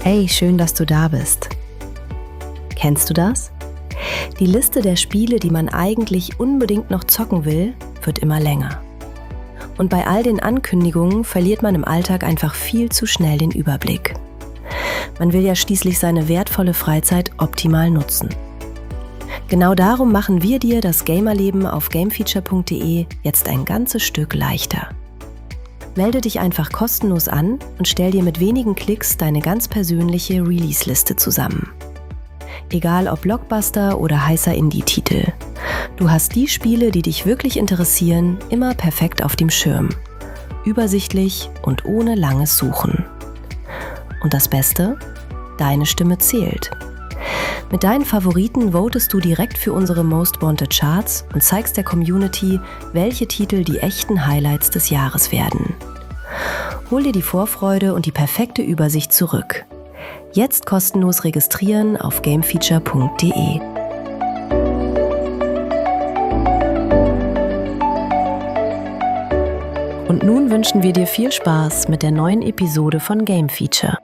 Hey, schön, dass du da bist. Kennst du das? Die Liste der Spiele, die man eigentlich unbedingt noch zocken will, wird immer länger. Und bei all den Ankündigungen verliert man im Alltag einfach viel zu schnell den Überblick. Man will ja schließlich seine wertvolle Freizeit optimal nutzen. Genau darum machen wir dir das Gamerleben auf gamefeature.de jetzt ein ganzes Stück leichter. Melde dich einfach kostenlos an und stell dir mit wenigen Klicks deine ganz persönliche Release-Liste zusammen. Egal ob Blockbuster oder heißer Indie-Titel. Du hast die Spiele, die dich wirklich interessieren, immer perfekt auf dem Schirm. Übersichtlich und ohne langes Suchen. Und das Beste? Deine Stimme zählt. Mit deinen Favoriten votest du direkt für unsere Most Wanted Charts und zeigst der Community, welche Titel die echten Highlights des Jahres werden. Hol dir die Vorfreude und die perfekte Übersicht zurück. Jetzt kostenlos registrieren auf gamefeature.de. Und nun wünschen wir dir viel Spaß mit der neuen Episode von Game Feature.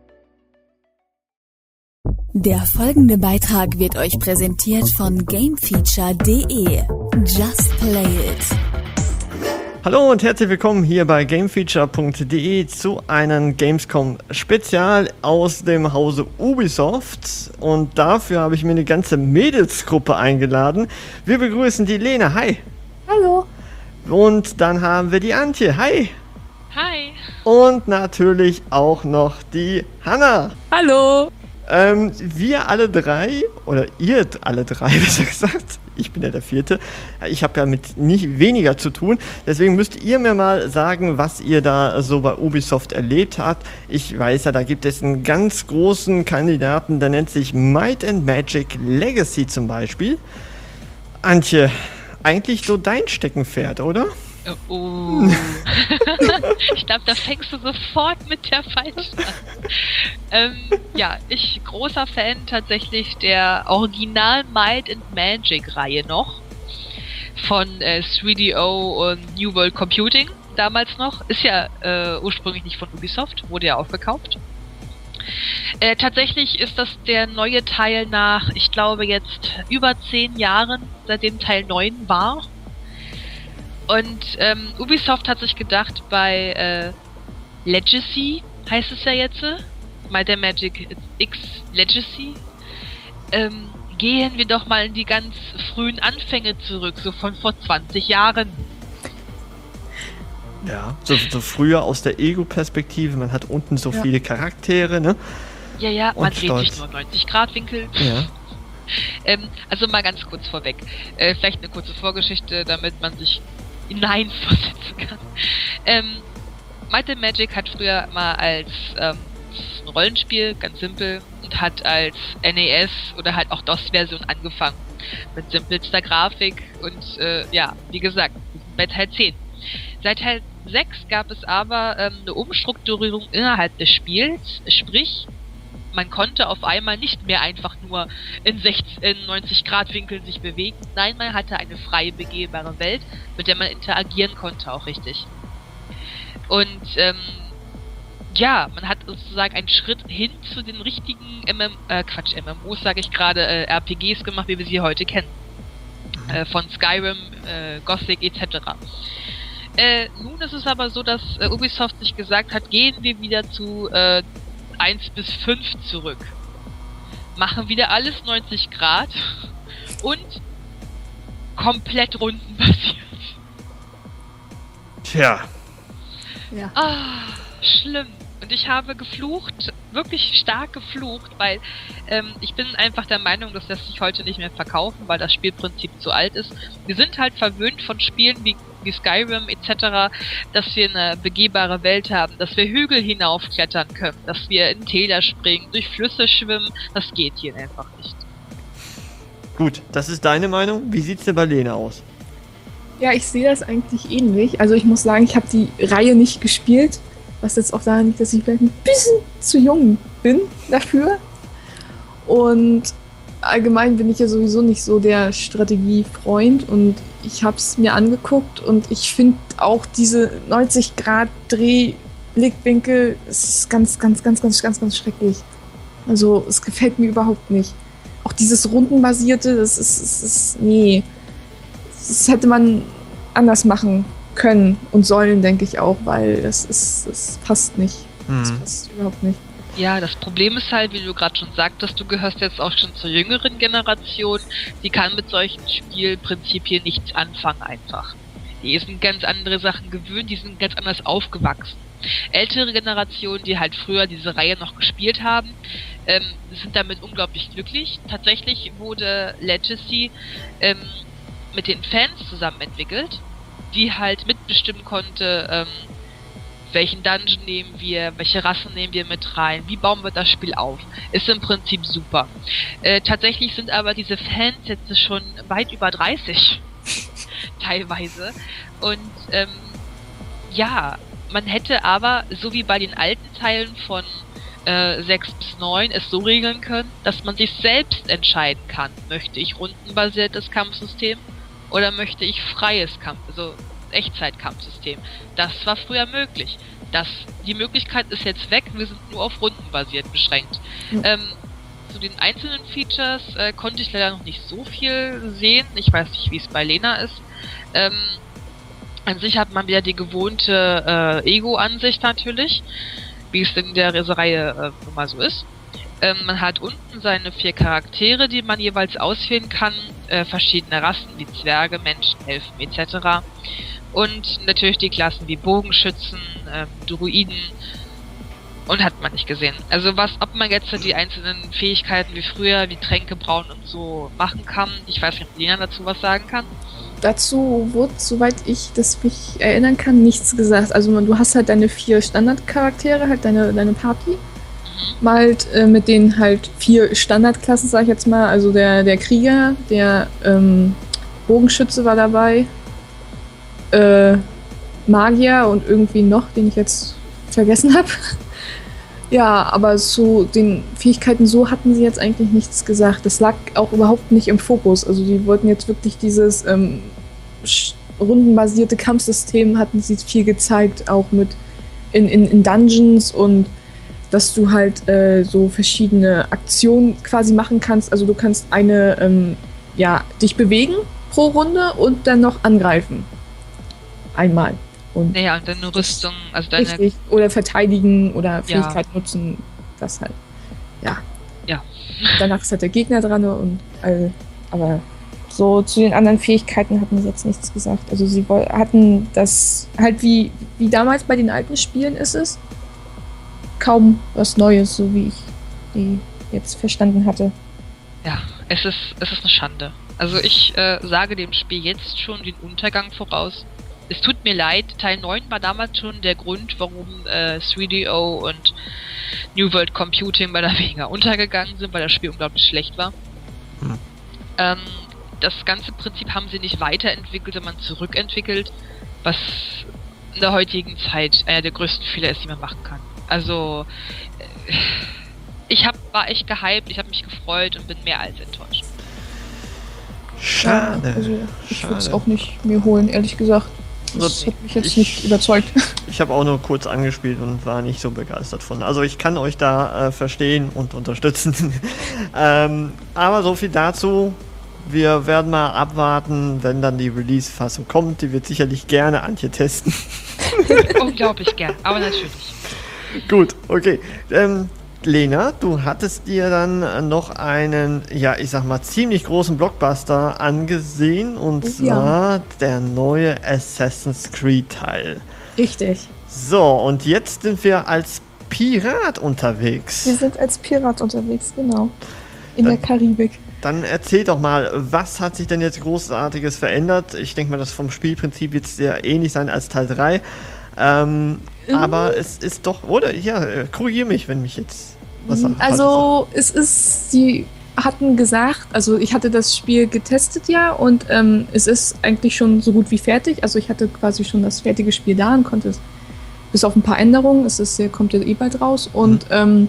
Der folgende Beitrag wird euch präsentiert von gamefeature.de. Just play it. Hallo und herzlich willkommen hier bei gamefeature.de zu einem Gamescom-Spezial aus dem Hause Ubisoft. Und dafür habe ich mir eine ganze Mädelsgruppe eingeladen. Wir begrüßen die Lena. Hi. Hallo. Und dann haben wir die Antje. Hi. Hi. Und natürlich auch noch die Hanna. Hallo. Wir alle drei, oder ihr alle drei, besser gesagt, ich bin ja der Vierte, ich habe ja mit nicht weniger zu tun, deswegen müsst ihr mir mal sagen, was ihr da so bei Ubisoft erlebt habt. Ich weiß ja, da gibt es einen ganz großen Kandidaten, der nennt sich Might and Magic Legacy zum Beispiel. Antje, eigentlich so dein Steckenpferd, oder? Oh. Ich glaube, da fängst du sofort mit der falschen an. Ja, ich großer Fan tatsächlich der Original Might and Magic Reihe noch. Von 3DO und New World Computing damals noch. Ist ja ursprünglich nicht von Ubisoft, wurde ja aufgekauft. Tatsächlich ist das der neue Teil nach, ich glaube jetzt über 10 Jahren, seitdem Teil 9 war. Und Ubisoft hat sich gedacht, bei Legacy heißt es ja jetzt, Might and Magic X Legacy, gehen wir doch mal in die ganz frühen Anfänge zurück, so von vor 20 Jahren. Ja, so früher aus der Ego-Perspektive, man hat unten so viele Charaktere, ne? Ja, man dreht sich nur 90-Grad-Winkel. Ja. Also mal ganz kurz vorweg. Vielleicht eine kurze Vorgeschichte, damit man sich hineinversetzen kann. Might and Magic hat früher mal als ein Rollenspiel, ganz simpel, und hat als NES oder halt auch DOS-Version angefangen. Mit simpelster Grafik und wie gesagt, bei Teil 10. Seit Teil 6 gab es aber eine Umstrukturierung innerhalb des Spiels, sprich, man konnte auf einmal nicht mehr einfach nur in 90-Grad-Winkeln sich bewegen. Nein, man hatte eine frei begehbare Welt, mit der man interagieren konnte, auch richtig. Und man hat sozusagen einen Schritt hin zu den richtigen MMOs, sage ich gerade, RPGs gemacht, wie wir sie heute kennen. Von Skyrim, Gothic etc. Nun ist es aber so, dass Ubisoft sich gesagt hat, gehen wir wieder zu 1 bis 5 zurück. Machen wieder alles 90 Grad und komplett rundenbasiert. Tja. Ja. Schlimm. Und ich habe geflucht, wirklich stark geflucht, weil ich bin einfach der Meinung, das lässt sich heute nicht mehr verkaufen, weil das Spielprinzip zu alt ist. Wir sind halt verwöhnt von Spielen wie Skyrim etc., dass wir eine begehbare Welt haben, dass wir Hügel hinaufklettern können, dass wir in Täler springen, durch Flüsse schwimmen. Das geht hier einfach nicht. Gut, das ist deine Meinung. Wie sieht's denn bei Lena aus? Ja, ich sehe das eigentlich ähnlich. Also ich muss sagen, ich habe die Reihe nicht gespielt, was jetzt auch daran liegt, dass ich vielleicht ein bisschen zu jung bin dafür. Und allgemein bin ich ja sowieso nicht so der Strategiefreund und ich habe es mir angeguckt und ich finde auch diese 90-Grad-Dreh Blickwinkel, es ist ganz schrecklich. Also, es gefällt mir überhaupt nicht. Auch dieses Rundenbasierte, das ist nee. Das hätte man anders machen können und sollen, denke ich auch, weil das passt nicht. Das passt überhaupt nicht. Ja, das Problem ist halt, wie du gerade schon sagtest, du gehörst jetzt auch schon zur jüngeren Generation, die kann mit solchen Spielprinzipien nichts anfangen einfach. Die sind ganz andere Sachen gewöhnt, die sind ganz anders aufgewachsen. Ältere Generationen, die halt früher diese Reihe noch gespielt haben, sind damit unglaublich glücklich. Tatsächlich wurde Legacy mit den Fans zusammen entwickelt, die halt mitbestimmen konnte, welchen Dungeon nehmen wir, welche Rassen nehmen wir mit rein, wie bauen wir das Spiel auf. Ist im Prinzip super. Tatsächlich sind aber diese Fans jetzt schon weit über 30 teilweise. Und ja, man hätte aber, so wie bei den alten Teilen von 6 bis 9, es so regeln können, dass man sich selbst entscheiden kann. Möchte ich rundenbasiertes Kampfsystem oder möchte ich freies Echtzeitkampfsystem. Das war früher möglich. Die Möglichkeit ist jetzt weg, wir sind nur auf rundenbasiert beschränkt. Zu den einzelnen Features konnte ich leider noch nicht so viel sehen. Ich weiß nicht, wie es bei Lena ist. An sich hat man wieder die gewohnte Ego-Ansicht natürlich, wie es in der Reihe nun mal so ist. Man hat unten seine 4 Charaktere, die man jeweils auswählen kann, verschiedene Rassen wie Zwerge, Menschen, Elfen etc. Und natürlich die Klassen wie Bogenschützen, Druiden und hat man nicht gesehen. Also ob man jetzt die einzelnen Fähigkeiten wie früher, wie Tränke brauen und so machen kann, ich weiß nicht, ob Lena dazu was sagen kann. Dazu wurde, soweit ich das mich erinnern kann, nichts gesagt. Also du hast halt deine 4 Standardcharaktere, halt deine Party. Mal halt, mit denen halt 4 Standardklassen, sag ich jetzt mal. Also der Krieger, der Bogenschütze war dabei, Magier und irgendwie noch, den ich jetzt vergessen habe. Ja, aber zu den Fähigkeiten so hatten sie jetzt eigentlich nichts gesagt. Das lag auch überhaupt nicht im Fokus. Also die wollten jetzt wirklich dieses rundenbasierte Kampfsystem, hatten sie viel gezeigt, auch mit in Dungeons und dass du halt so verschiedene Aktionen quasi machen kannst. Also du kannst dich bewegen pro Runde und dann noch angreifen. Einmal. Und naja, und deine Rüstung, also deine... Richtig. Oder verteidigen oder Fähigkeit nutzen, das halt. Ja. Ja. Danach ist halt der Gegner dran und aber so zu den anderen Fähigkeiten hatten sie jetzt nichts gesagt. Also sie hatten das halt wie damals bei den alten Spielen ist es. Kaum was Neues, so wie ich die jetzt verstanden hatte. Ja, es ist eine Schande. Also ich sage dem Spiel jetzt schon den Untergang voraus. Es tut mir leid, Teil 9 war damals schon der Grund, warum 3DO und New World Computing bei der weniger untergegangen sind, weil das Spiel unglaublich schlecht war. Das ganze Prinzip haben sie nicht weiterentwickelt, sondern zurückentwickelt, was in der heutigen Zeit einer der größten Fehler ist, die man machen kann. Also, war echt gehypt, ich habe mich gefreut und bin mehr als enttäuscht. Schade. Ja, also ich würde es auch nicht mir holen, ehrlich gesagt. Das hat mich jetzt nicht überzeugt. Ich habe auch nur kurz angespielt und war nicht so begeistert von. Also ich kann euch da verstehen und unterstützen. Aber so viel dazu. Wir werden mal abwarten, wenn dann die Release-Fassung kommt. Die wird sicherlich gerne Antje testen. Unglaublich gern, aber natürlich. Gut, okay. Lena, du hattest dir dann noch einen, ja, ich sag mal, ziemlich großen Blockbuster angesehen, und zwar der neue Assassin's Creed Teil. Richtig. So, und jetzt sind wir als Pirat unterwegs. Wir sind als Pirat unterwegs, genau. In der Karibik. Dann erzähl doch mal, was hat sich denn jetzt Großartiges verändert? Ich denke mal, das vom Spielprinzip wird sehr ähnlich sein als Teil 3. Aber es ist doch, oder? Ja, korrigier mich, wenn mich jetzt was sagt. Also, sie hatten gesagt, also ich hatte das Spiel getestet und es ist eigentlich schon so gut wie fertig. Also ich hatte quasi schon das fertige Spiel da und konnte es, bis auf ein paar Änderungen, kommt ja bald raus. Und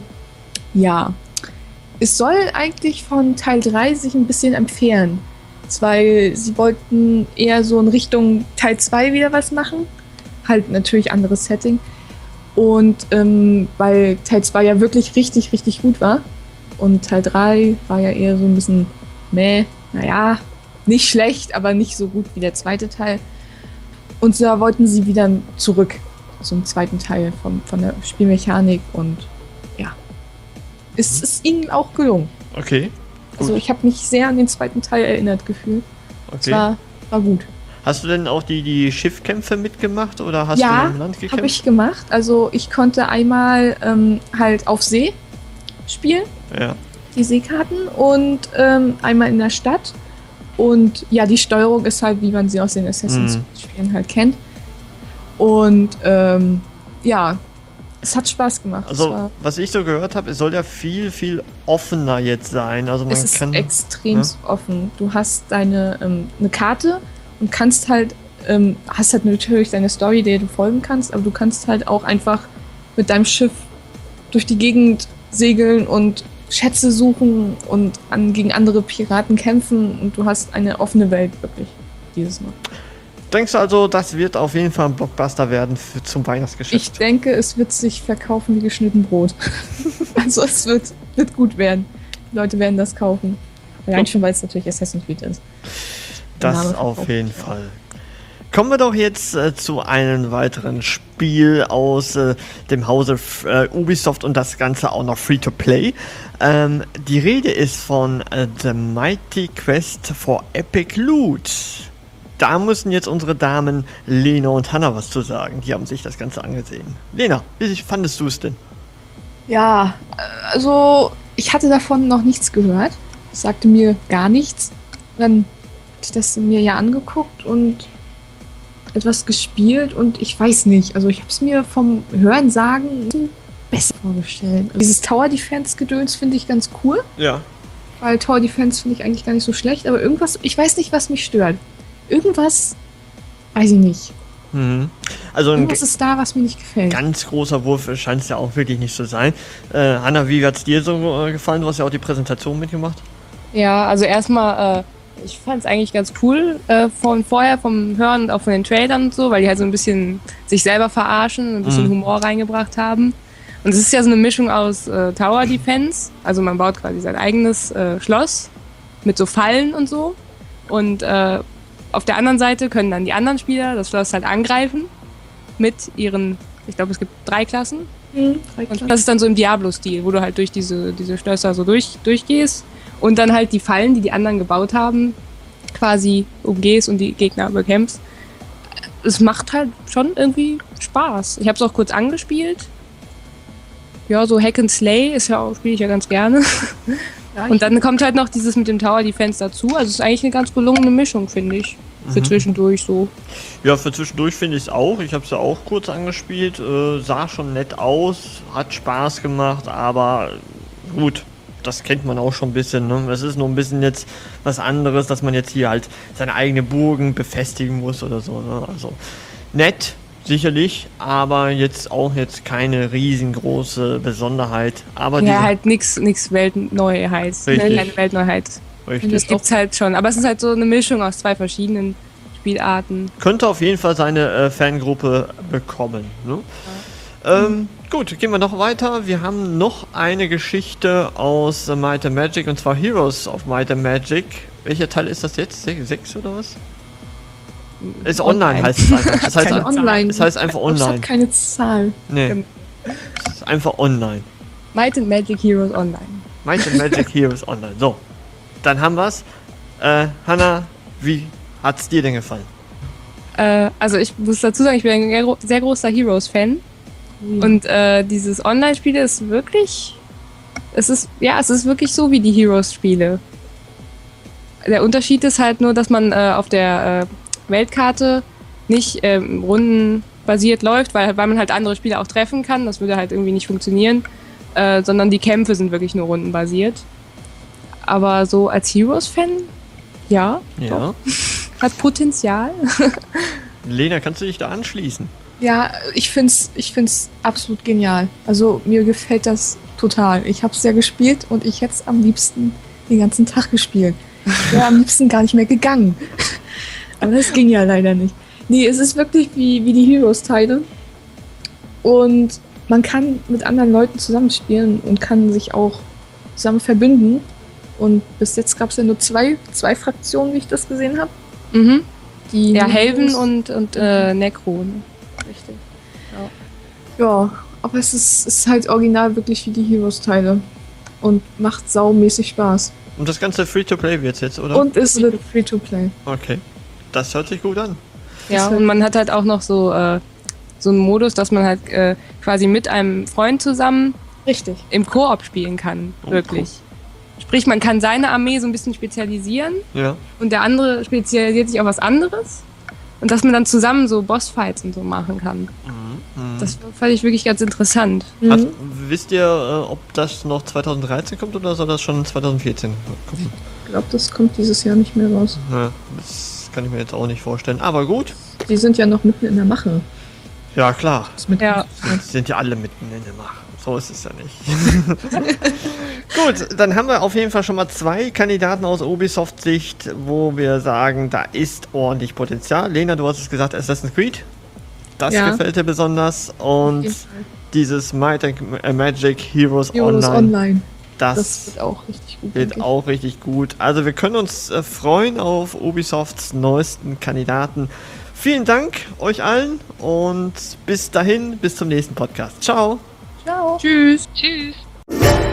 es soll eigentlich von Teil 3 sich ein bisschen entfernen. Weil sie wollten eher so in Richtung Teil 2 wieder was machen. Halt natürlich anderes Setting. Und weil Teil 2 ja wirklich richtig, richtig gut war. Und Teil 3 war ja eher so ein bisschen naja, nicht schlecht, aber nicht so gut wie der zweite Teil. Und da wollten sie wieder zurück zum zweiten Teil von der Spielmechanik und ja, es ist ihnen auch gelungen. Okay. Gut. Also ich habe mich sehr an den zweiten Teil erinnert gefühlt. Es war gut. Hast du denn auch die Schiffkämpfe mitgemacht oder hast du im Land gekämpft? Ja, habe ich gemacht. Also ich konnte einmal halt auf See spielen, die Seekarten, und einmal in der Stadt. Und ja, die Steuerung ist halt, wie man sie aus den Assassin's-Spielen halt kennt. Und ja, es hat Spaß gemacht. Also, was ich so gehört habe, es soll ja viel, viel offener jetzt sein. Also man es ist extrem offen. Du hast eine Karte und kannst halt, hast halt natürlich deine Story, der du folgen kannst, aber du kannst halt auch einfach mit deinem Schiff durch die Gegend segeln und Schätze suchen und gegen andere Piraten kämpfen, und du hast eine offene Welt wirklich dieses Mal. Denkst du also, das wird auf jeden Fall ein Blockbuster werden zum Weihnachtsgeschäft? Ich denke, es wird sich verkaufen wie geschnitten Brot. Also es wird gut werden. Die Leute werden das kaufen. Allein schon, weil es natürlich Assassin's Creed ist. Das auf jeden Fall. Kommen wir doch jetzt zu einem weiteren Spiel aus dem Hause Ubisoft, und das Ganze auch noch Free-to-Play. Die Rede ist von The Mighty Quest for Epic Loot. Da müssen jetzt unsere Damen Lena und Hanna was zu sagen. Die haben sich das Ganze angesehen. Lena, wie fandest du es denn? Ja, also ich hatte davon noch nichts gehört. Das sagte mir gar nichts. Dann habe ich das mir ja angeguckt und etwas gespielt, und ich weiß nicht. Also ich habe es mir vom Hörensagen besser vorgestellt. Also dieses Tower Defense Gedöns finde ich ganz cool. Ja. Weil Tower Defense finde ich eigentlich gar nicht so schlecht, aber irgendwas, ich weiß nicht, was mich stört. Irgendwas, weiß ich nicht. Also irgendwas ist da, was mir nicht gefällt. Ganz großer Wurf scheint es ja auch wirklich nicht zu sein. Hanna, wie hat es dir so gefallen? Du hast ja auch die Präsentation mitgemacht. Ja, also erstmal, ich fand es eigentlich ganz cool vom Hören und auch von den Trailern und so, weil die halt so ein bisschen sich selber verarschen, ein bisschen Humor reingebracht haben. Und es ist ja so eine Mischung aus Tower Defense, also man baut quasi sein eigenes Schloss mit so Fallen und so. Und auf der anderen Seite können dann die anderen Spieler das Schloss halt angreifen mit ihren, ich glaube, es gibt 3 Klassen. 3 Klassen. Und das ist dann so im Diablo-Stil, wo du halt durch diese Schlösser so durchgehst und dann halt die Fallen, die anderen gebaut haben, quasi umgehst und die Gegner bekämpfst. Es macht halt schon irgendwie Spaß. Ich habe es auch kurz angespielt. Ja, so Hack and Slay spiele ich ja ganz gerne. Ja, und dann kommt halt noch dieses mit dem Tower Defense dazu. Also es ist eigentlich eine ganz gelungene Mischung, finde ich. Für zwischendurch so. Ja, für zwischendurch finde ich es auch. Ich habe es ja auch kurz angespielt. Sah schon nett aus, hat Spaß gemacht, aber gut, das kennt man auch schon ein bisschen. Ne? Es ist nur ein bisschen jetzt was anderes, dass man jetzt hier halt seine eigene Burgen befestigen muss oder so. Ne? Also nett. Sicherlich, aber jetzt keine riesengroße Besonderheit. Aber ja, halt nichts Weltneuheit. Keine Weltneuheit. Richtig. Das gibt's halt schon. Aber es ist halt so eine Mischung aus 2 verschiedenen Spielarten. Könnte auf jeden Fall seine Fangruppe bekommen. Ne? Ja. Gut, gehen wir noch weiter. Wir haben noch eine Geschichte aus Might and Magic, und zwar Heroes of Might and Magic. Welcher Teil ist das jetzt? 6 oder was? Ist online, heißt es einfach. Es heißt online. Es heißt einfach online. Es hat keine Zahl. Nee. Es ist einfach online. Might and Magic Heroes Online. Might and Magic Heroes Online. So, dann haben wir's. Hanna, wie hat's dir denn gefallen? Also ich muss dazu sagen, ich bin ein sehr großer Heroes-Fan. Und dieses Online-Spiel ist wirklich... Es ist wirklich so wie die Heroes-Spiele. Der Unterschied ist halt nur, dass man auf der Weltkarte nicht rundenbasiert läuft, weil man halt andere Spieler auch treffen kann. Das würde halt irgendwie nicht funktionieren. Sondern die Kämpfe sind wirklich nur rundenbasiert. Aber so als Heroes-Fan, ja. Doch. Hat Potenzial. Lena, kannst du dich da anschließen? Ja, ich find's absolut genial. Also mir gefällt das total. Ich habe es ja gespielt und ich hätte es am liebsten den ganzen Tag gespielt. Ich wäre am liebsten gar nicht mehr gegangen. Aber das ging ja leider nicht. Nee, es ist wirklich wie die Heroes-Teile. Und man kann mit anderen Leuten zusammenspielen und kann sich auch zusammen verbinden. Und bis jetzt gab es ja nur zwei Fraktionen, wie ich das gesehen habe. Mhm. Die Ja, Heroes- Helven und Necro. Ne? Richtig. Ja, aber es ist halt original wirklich wie die Heroes-Teile. Und macht saumäßig Spaß. Und das ganze Free-to-Play wird jetzt, oder? Und es wird Free-to-Play. Okay. Das hört sich gut an. Ja, und man hat halt auch noch so einen Modus, dass man halt quasi mit einem Freund zusammen Richtig. im Koop spielen kann. Oh, Wirklich. Sprich, man kann seine Armee so ein bisschen spezialisieren Ja. und der andere spezialisiert sich auf was anderes. Und dass man dann zusammen so Bossfights und so machen kann. Das fand ich wirklich ganz interessant. Wisst ihr, ob das noch 2013 kommt oder soll das schon 2014 kommen? Ich glaube, das kommt dieses Jahr nicht mehr raus. Ja, das kann ich mir jetzt auch nicht vorstellen. Aber gut. Die sind ja noch mitten in der Mache. Ja, klar. Ja. Die sind ja alle mitten in der Mache. So ist es ja nicht. Gut, dann haben wir auf jeden Fall schon mal 2 Kandidaten aus Ubisoft-Sicht, wo wir sagen, da ist ordentlich Potenzial. Lena, du hast es gesagt, Assassin's Creed. Das Ja. gefällt dir besonders. Und dieses Might and Magic Heroes Online. Das wird auch richtig gut. Wird denke ich. auch richtig gut. Also wir können uns freuen auf Ubisofts neuesten Kandidaten. Vielen Dank euch allen und bis dahin, bis zum nächsten Podcast. Ciao. Ciao. Tschüss. Tschüss.